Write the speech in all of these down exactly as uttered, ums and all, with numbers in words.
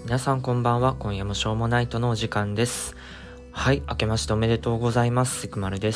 皆さんこんばんは。今夜もしょうもないとのお時間です。はい、明けましておめでとうございます。セクマルです。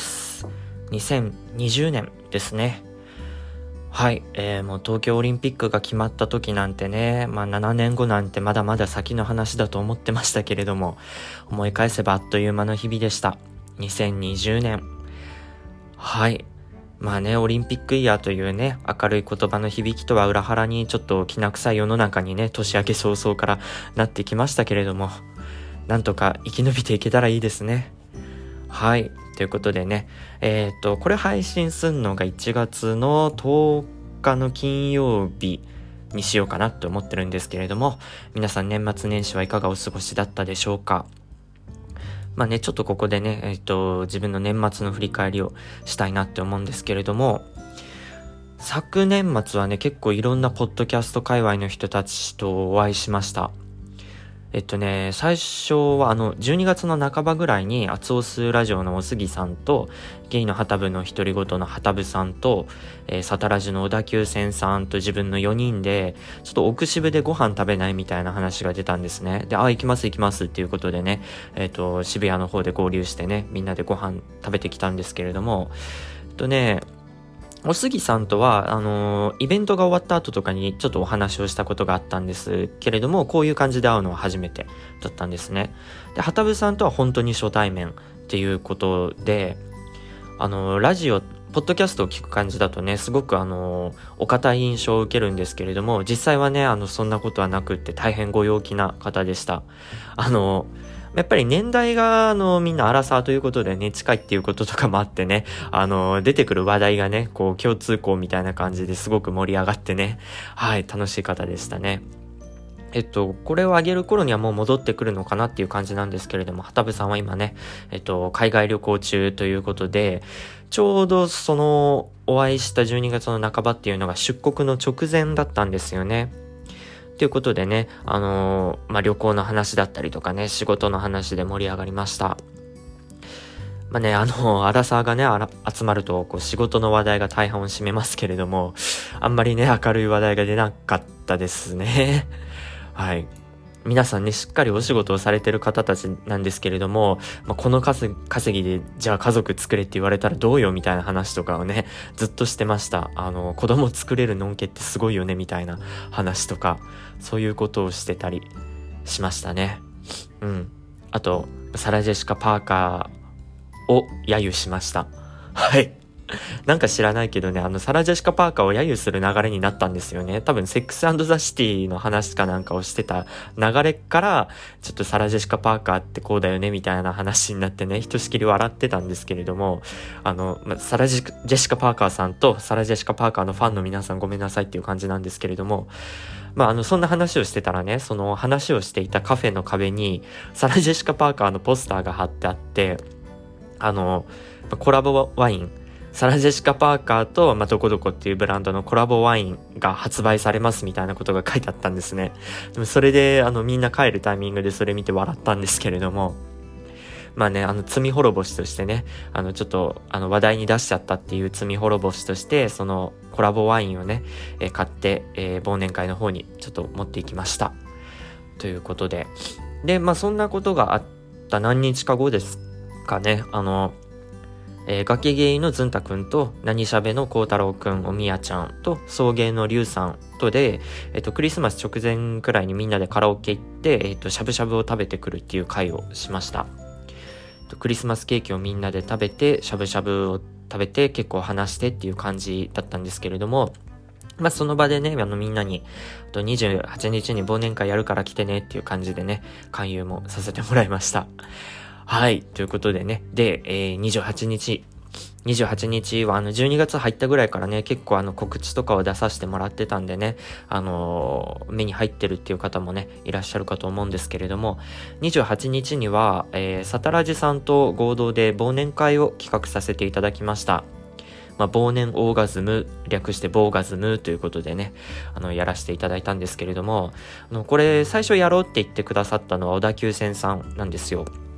にせんにじゅうねんですね。はい、えー、もう東京オリンピックが決まった時なんてね、まあななねんごなんてまだまだ先の話だと思ってましたけれども、思い返せばあっという間の日々でした。にせんにじゅうねん。はい。まあね、オリンピックイヤーというね、明るい言葉の響きとは裏腹にちょっときな臭い世の中にね、年明け早々からなってきましたけれども、なんとか生き延びていけたらいいですね。はい。ということでね、えっと、これ配信するのがいちがつのとおかの金曜日にしようかなと思ってるんですけれども、皆さん年末年始はいかがお過ごしだったでしょうか。まあね、ちょっとここでね、えっと、自分の年末の振り返りをしたいなって思うんですけれども、昨年末はね、結構いろんなポッドキャスト界隈の人たちとお会いしました。えっとね、最初はあの、じゅうにがつの半ばぐらいに、アツオスラジオのおすぎさんと、ゲイのハタブの独り言のハタブさんと、えー、サタラジの小田急線さんと自分のよにんで、ちょっと奥渋でご飯食べないみたいな話が出たんですね。で、あ、行きます行きますっていうことでね、えっと、渋谷の方で合流してね、みんなでご飯食べてきたんですけれども、えっとね、おすぎさんとは、あのー、イベントが終わった後とかにちょっとお話をしたことがあったんですけれども、こういう感じで会うのは初めてだったんですね。で、はたぶさんとは本当に初対面っていうことで、あのー、ラジオ、ポッドキャストを聞く感じだとね、すごくあのー、お堅い印象を受けるんですけれども、実際はね、あの、そんなことはなくって大変ご陽気な方でした。あのー、やっぱり年代が、あの、みんなアラサーということでね、近いっていうこととかもあってね、あの、出てくる話題がね、こう、共通項みたいな感じですごく盛り上がってね、はい、楽しい方でしたね。えっと、これを上げる頃にはもう戻ってくるのかなっていう感じなんですけれども、はたぶさんは今ね、えっと、海外旅行中ということで、ちょうどその、お会いしたじゅうにがつの半ばっていうのが出国の直前だったんですよね。ということでね、あのー、まあ、旅行の話だったりとかね、仕事の話で盛り上がりました。まあね、あの、アラサーがね、あら集まると、こう、仕事の話題が大半を占めますけれども、あんまりね、明るい話題が出なかったですね。はい。皆さんね、しっかりお仕事をされてる方たちなんですけれども、まあ、この稼ぎで、じゃあ家族作れって言われたらどうよみたいな話とかをね、ずっとしてました。あの、子供作れるのんけってすごいよねみたいな話とか、そういうことをしてたりしましたね。うん。あと、サラ・ジェシカ・パーカーを揶揄しました。はい。なんか知らないけどね、あの、サラ・ジェシカ・パーカーを揶揄する流れになったんですよね。多分、セックス&ザ・シティの話かなんかをしてた流れから、ちょっとサラ・ジェシカ・パーカーってこうだよね、みたいな話になってね、ひとしきり笑ってたんですけれども、あの、ま、サラジ・ジェシカ・パーカーさんと、サラ・ジェシカ・パーカーのファンの皆さんごめんなさいっていう感じなんですけれども、まあ、あの、そんな話をしてたらね、その話をしていたカフェの壁に、サラ・ジェシカ・パーカーのポスターが貼ってあって、あの、コラボワイン、サラ・ジェシカ・パーカーと、まあ、どこどこっていうブランドのコラボワインが発売されますみたいなことが書いてあったんですね。でもそれで、あの、みんな帰るタイミングでそれ見て笑ったんですけれども、まあね、あの、罪滅ぼしとしてね、あの、ちょっと、あの、話題に出しちゃったっていう罪滅ぼしとして、その、コラボワインをね、えー、買って、えー、忘年会の方にちょっと持っていきました。ということで。で、まあ、そんなことがあった何日か後ですかね、あの、えー、ガキゲイのずんたくんと、何しゃべのこうたろうくん、おみやちゃんと、送迎のりゅうさんとで、えっと、クリスマス直前くらいにみんなでカラオケ行って、えっと、しゃぶしゃぶを食べてくるっていう会をしました。クリスマスケーキをみんなで食べて、しゃぶしゃぶを食べて、結構話してっていう感じだったんですけれども、まあ、その場でね、あのみんなに、あとにじゅうはちにちに忘年会やるから来てねっていう感じでね、勧誘もさせてもらいました。はい。ということでね。で、えー、にじゅうはちにち。にじゅうはちにちはあのじゅうにがつ入ったぐらいからね、結構あの告知とかを出させてもらってたんでね、あのー、目に入ってるっていう方もね、いらっしゃるかと思うんですけれども、にじゅうはちにちには、えー、サタラジさんと合同で忘年会を企画させていただきました。まあ、忘年オーガズム、略してボーガズムということでね、あの、やらせていただいたんですけれども、あの、これ最初やろうって言ってくださったのは小田急線さんなんですよ。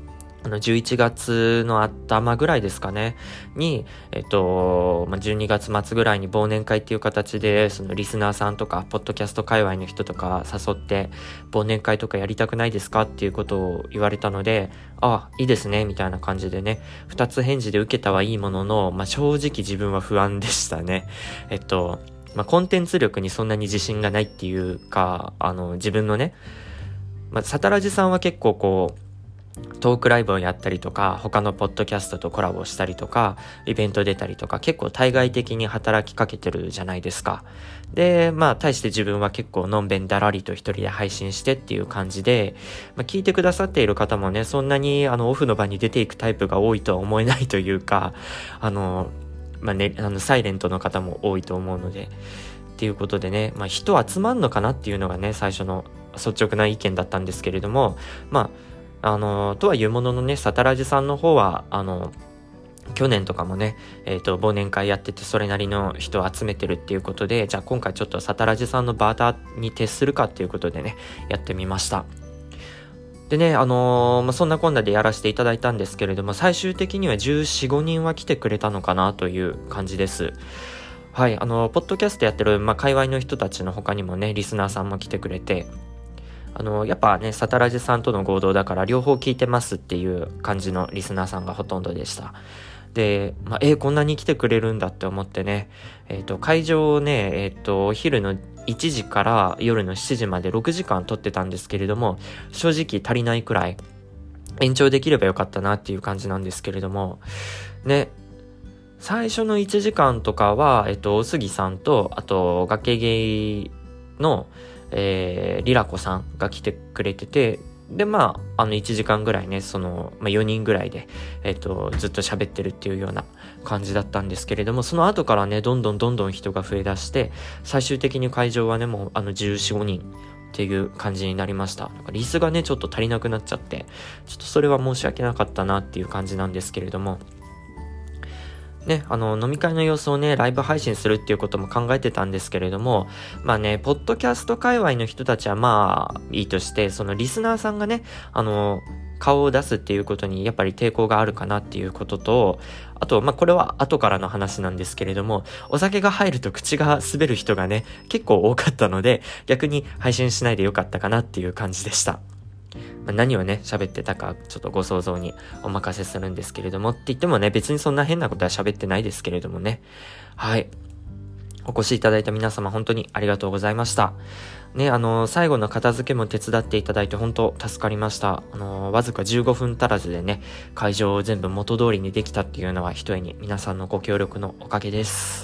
あのじゅういちがつの頭ぐらいですかねに、えっと、まあ、じゅうにがつ末ぐらいに忘年会っていう形で、そのリスナーさんとか、ポッドキャスト界隈の人とか誘って、忘年会とかやりたくないですかっていうことを言われたので、あ、いいですね、みたいな感じでね、二つ返事で受けたはいいものの、まあ、正直自分は不安でしたね。えっと、まあ、コンテンツ力にそんなに自信がないっていうか、あの、自分のね、まあ、サタラジさんは結構こう、トークライブをやったりとか、他のポッドキャストとコラボしたりとか、イベント出たりとか、結構対外的に働きかけてるじゃないですか。で、まあ、対して自分は結構のんべんだらりと一人で配信してっていう感じで、まあ、聞いてくださっている方もね、そんなにあのオフの場に出ていくタイプが多いとは思えないというか、あの、まあね、あの、サイレントの方も多いと思うので、っていうことでね、まあ、人集まんのかなっていうのがね、最初の率直な意見だったんですけれども、まあ、あのとはいうもののね、サタラジさんの方はあの去年とかもね、えっと忘年会やっててそれなりの人を集めてるっていうことで、じゃあ今回ちょっとサタラジさんのバーターに徹するかっていうことでね、やってみました。でね、あのーまあ、そんなこんなでやらせていただいたんですけれども、最終的にはじゅうよん、ごにんは来てくれたのかなという感じです。はい、あのポッドキャストやってる、まあ、界隈の人たちの他にもね、リスナーさんも来てくれて、あの、やっぱね、サタラジさんとの合同だから両方聞いてますっていう感じのリスナーさんがほとんどでした。で、まあ、えー、こんなに来てくれるんだって思ってね、えっと、会場をね、えっと、お昼のいちじから夜のしちじまでろくじかん撮ってたんですけれども、正直足りないくらい延長できればよかったなっていう感じなんですけれども、ね、最初のいちじかんとかは、えっと、おすぎさんと、あと、崖芸の、えー、リラコさんが来てくれてて、で、まあ、あのいちじかんぐらいね、その、まあ、よにんぐらいで、えっと、ずっと喋ってるっていうような感じだったんですけれども、その後からね、どんどんどんどん人が増え出して、最終的に会場はね、もう、あの、じゅうよん、ごにんっていう感じになりました。なんかリスがね、ちょっと足りなくなっちゃって、ちょっとそれは申し訳なかったなっていう感じなんですけれども、ね、あの、飲み会の様子をね、ライブ配信するっていうことも考えてたんですけれども、まあね、ポッドキャスト界隈の人たちはまあ、いいとして、そのリスナーさんがね、あの、顔を出すっていうことにやっぱり抵抗があるかなっていうことと、あと、まあこれは後からの話なんですけれども、お酒が入ると口が滑る人がね、結構多かったので、逆に配信しないでよかったかなっていう感じでした。何をね、喋ってたか、ちょっとご想像にお任せするんですけれども、って言ってもね、別にそんな変なことは喋ってないですけれどもね。はい。お越しいただいた皆様、本当にありがとうございました。ね、あのー、最後の片付けも手伝っていただいて本当助かりました。あのー、わずかじゅうごふん足らずでね、会場を全部元通りにできたっていうのは、ひとえに皆さんのご協力のおかげです。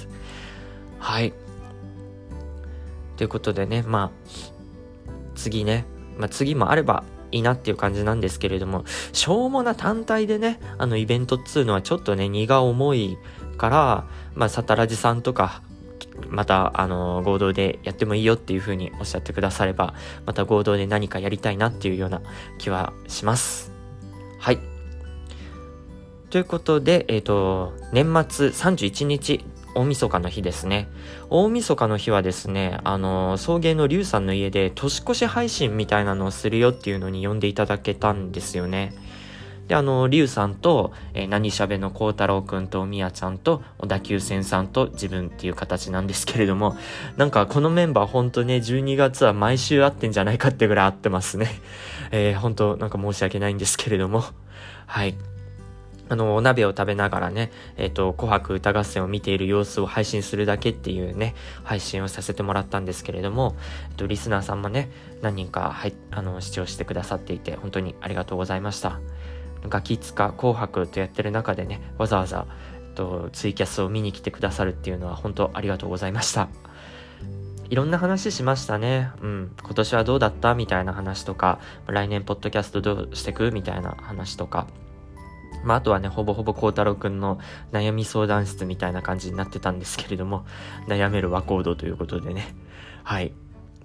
はい。ということでね、まあ、次ね、まあ次もあれば、いいなっていう感じなんですけれども、しょうもな単体でね、あのイベントっつうのはちょっとね、荷が重いから、まあ、サタラジさんとか、また、あの、合同でやってもいいよっていう風におっしゃってくだされば、また合同で何かやりたいなっていうような気はします。はい。ということで、えっと、年末さんじゅういちにち、大晦日の日ですね。大晦日の日はですね、あの、送迎のリュウさんの家で年越し配信みたいなのをするよっていうのに呼んでいただけたんですよね。で、あの、リュウさんと、えー、何しゃべの孝太郎くんとみやちゃんと小田急線さんと自分っていう形なんですけれども、なんかこのメンバーほんとね、じゅうにがつは毎週会ってんじゃないかってぐらい会ってますね。えー、ほんとなんか申し訳ないんですけれども、はい。あの、お鍋を食べながらね、えっと、紅白歌合戦を見ている様子を配信するだけっていうね、配信をさせてもらったんですけれども、えっと、リスナーさんもね、何人か、はい、あの、視聴してくださっていて、本当にありがとうございました。ガキツカ紅白とやってる中でね、わざわざ、えっと、ツイキャスを見に来てくださるっていうのは本当ありがとうございました。いろんな話しましたね。うん。今年はどうだったみたいな話とか、来年ポッドキャストどうしてくみたいな話とか、まあ、あとはね、ほぼほぼ孝太郎くんの悩み相談室みたいな感じになってたんですけれども、悩める和コードということでね。はい。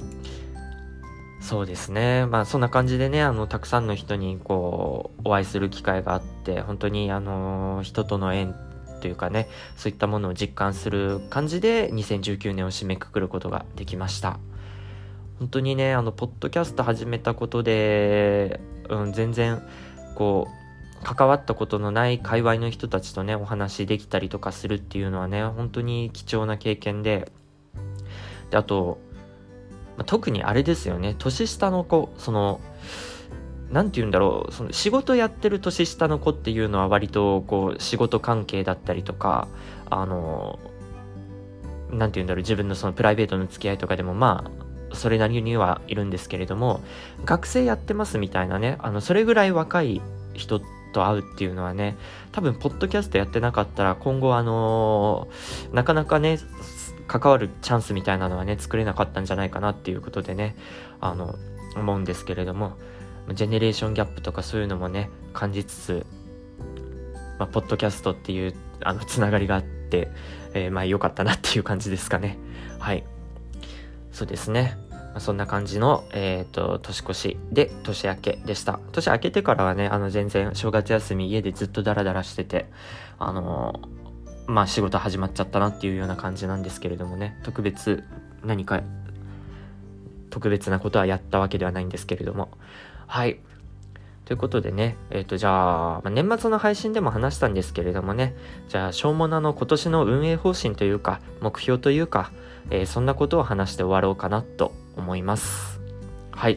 そうですね。まあ、そんな感じでね、あの、たくさんの人に、こう、お会いする機会があって、本当に、あの、人との縁というかね、そういったものを実感する感じで、にせんじゅうきゅうねんを締めくくることができました。本当にね、あの、ポッドキャスト始めたことで、うん、全然、こう、 関わったことのない界隈の人たちとねお話できたりとかするっていうのはね本当に貴重な経験で、であと、まあ、特にあれですよね、年下の子、そのなんて言うんだろう、その仕事やってる年下の子っていうのは割とこう仕事関係だったりとか、あのなんて言うんだろう、自分のそのプライベートの付き合いとかでもまあそれなりにはいるんですけれども、学生やってますみたいなね、あのそれぐらい若い人と会うっていうのはね、多分ポッドキャストやってなかったら今後あのー、なかなかね関わるチャンスみたいなのはね作れなかったんじゃないかなっていうことでね、あの思うんですけれども、ジェネレーションギャップとかそういうのもね感じつつ、まあ、ポッドキャストっていうあのつながりがあって、えー、まあ良かったなっていう感じですかね。はい、そうですね。まあ、そんな感じの、えーと、年越しで年明けでした。年明けてからはね、あの全然正月休み家でずっとダラダラしてて、あのー、まあ仕事始まっちゃったなっていうような感じなんですけれどもね、特別何か特別なことはやったわけではないんですけれども、はい。ということでね、えっと、じゃあ、まあ、年末の配信でも話したんですけれどもね、じゃあ、しょうもなの今年の運営方針というか、目標というか、えー、そんなことを話して終わろうかなと思います。はい。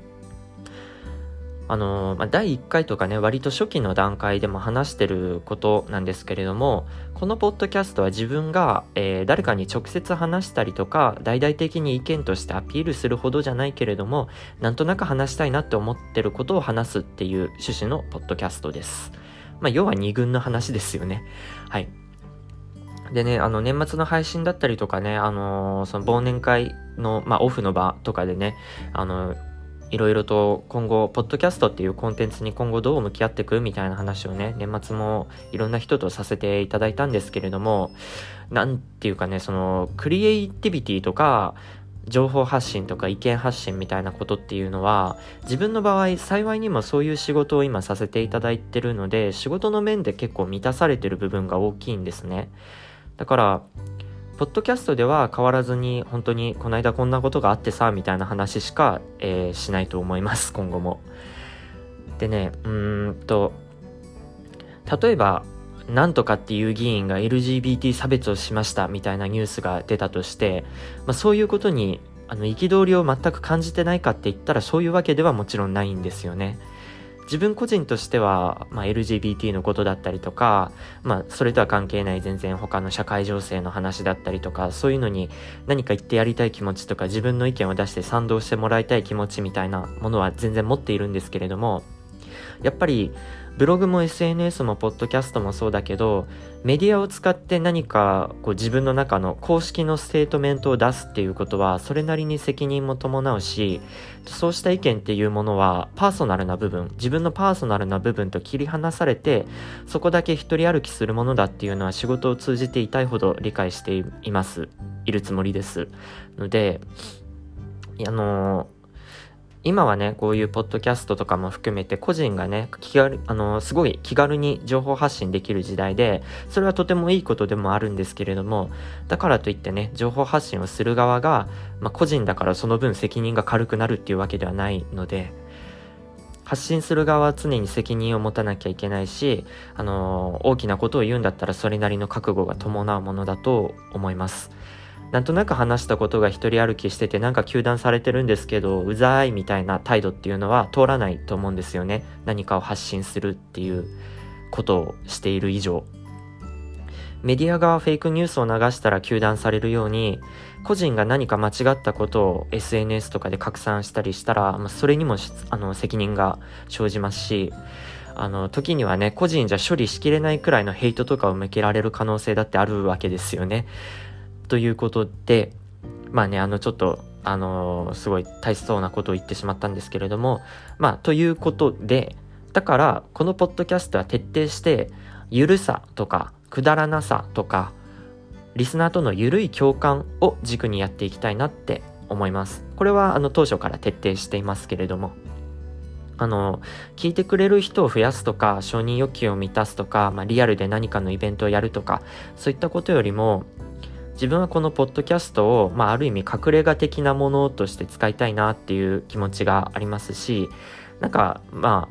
あのーまあ、だいいっかいとかね、割と初期の段階でも話してることなんですけれども、このポッドキャストは自分が、えー、誰かに直接話したりとか、大々的に意見としてアピールするほどじゃないけれども、なんとなく話したいなって思ってることを話すっていう趣旨のポッドキャストです。まあ、要は二軍の話ですよね。はい。でね、あの年末の配信だったりとかね、あのー、その忘年会の、まあ、オフの場とかでね、あのーいろいろと今後ポッドキャストっていうコンテンツに今後どう向き合っていくみたいな話をね、年末もいろんな人とさせていただいたんですけれども、なんていうかね、そのクリエイティビティとか情報発信とか意見発信みたいなことっていうのは、自分の場合幸いにもそういう仕事を今させていただいてるので、仕事の面で結構満たされてる部分が大きいんですね。だからポッドキャストでは変わらずに本当にこの間こんなことがあってさみたいな話しか、えー、しないと思います、今後も。でね、うーんと例えばなんとかっていう議員が エルジービーティー 差別をしましたみたいなニュースが出たとして、まあ、そういうことにあの憤りを全く感じてないかって言ったらそういうわけではもちろんないんですよね。自分個人としては、まあ、エルジービーティー のことだったりとか、まあ、それとは関係ない全然他の社会情勢の話だったりとか、そういうのに何か言ってやりたい気持ちとか、自分の意見を出して賛同してもらいたい気持ちみたいなものは全然持っているんですけれども、やっぱりブログも エスエヌエス もポッドキャストもそうだけど、メディアを使って何かこう自分の中の公式のステートメントを出すっていうことはそれなりに責任も伴うし、そうした意見っていうものはパーソナルな部分、自分のパーソナルな部分と切り離されて、そこだけ一人歩きするものだっていうのは仕事を通じて痛いほど理解していますいるつもりですので、あのー今はね、こういうポッドキャストとかも含めて個人がね、気軽、あの、すごい気軽に情報発信できる時代で、それはとてもいいことでもあるんですけれども、だからといってね、情報発信をする側が、まあ、個人だからその分責任が軽くなるっていうわけではないので、発信する側は常に責任を持たなきゃいけないし、あの、大きなことを言うんだったらそれなりの覚悟が伴うものだと思います。なんとなく話したことが一人歩きしててなんか糾弾されてるんですけどうざいみたいな態度っていうのは通らないと思うんですよね。何かを発信するっていうことをしている以上、メディアがフェイクニュースを流したら糾弾されるように、個人が何か間違ったことを エスエヌエス とかで拡散したりしたら、まあ、それにもあの責任が生じますし、あの時にはね、個人じゃ処理しきれないくらいのヘイトとかを向けられる可能性だってあるわけですよね。ということで、まあね、あのちょっとあのー、すごい大切そうなことを言ってしまったんですけれども、まあということで、だからこのポッドキャストは徹底してゆるさとかくだらなさとかリスナーとのゆるい共感を軸にやっていきたいなって思います。これはあの当初から徹底していますけれども、あの聞いてくれる人を増やすとか承認欲求を満たすとか、まあ、リアルで何かのイベントをやるとか、そういったことよりも自分はこのポッドキャストを、まあ、ある意味隠れ家的なものとして使いたいなっていう気持ちがありますし、なんかまあ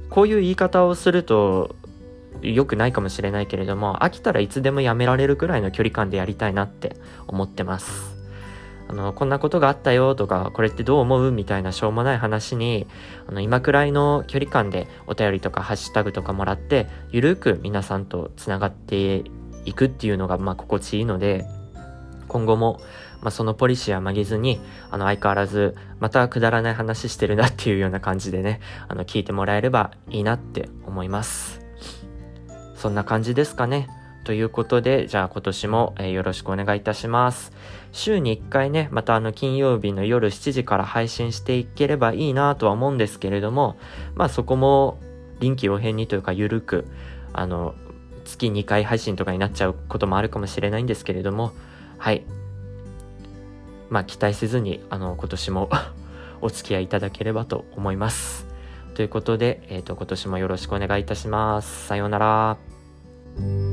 こういう言い方をすると良くないかもしれないけれども、飽きたらいつでもやめられるくらいの距離感でやりたいなって思ってます。あのこんなことがあったよとか、これってどう思うみたいなしょうもない話に、あの今くらいの距離感でお便りとかハッシュタグとかもらって、ゆるく皆さんとつながっていくっていうのがまあ心地いいので、今後も、まあ、そのポリシーは曲げずに、あの相変わらずまたくだらない話してるなっていうような感じでね、あの聞いてもらえればいいなって思います。そんな感じですかね。ということで、じゃあ今年も、えー、よろしくお願いいたします。週にいっかいね、またあの金曜日の夜しちじから配信していければいいなとは思うんですけれども、まあそこも臨機応変にというかゆるく、あの月にかい配信とかになっちゃうこともあるかもしれないんですけれども、はい。まあ期待せずに、あの今年もお付き合いいただければと思います。ということで、えっと、今年もよろしくお願いいたします。さようなら。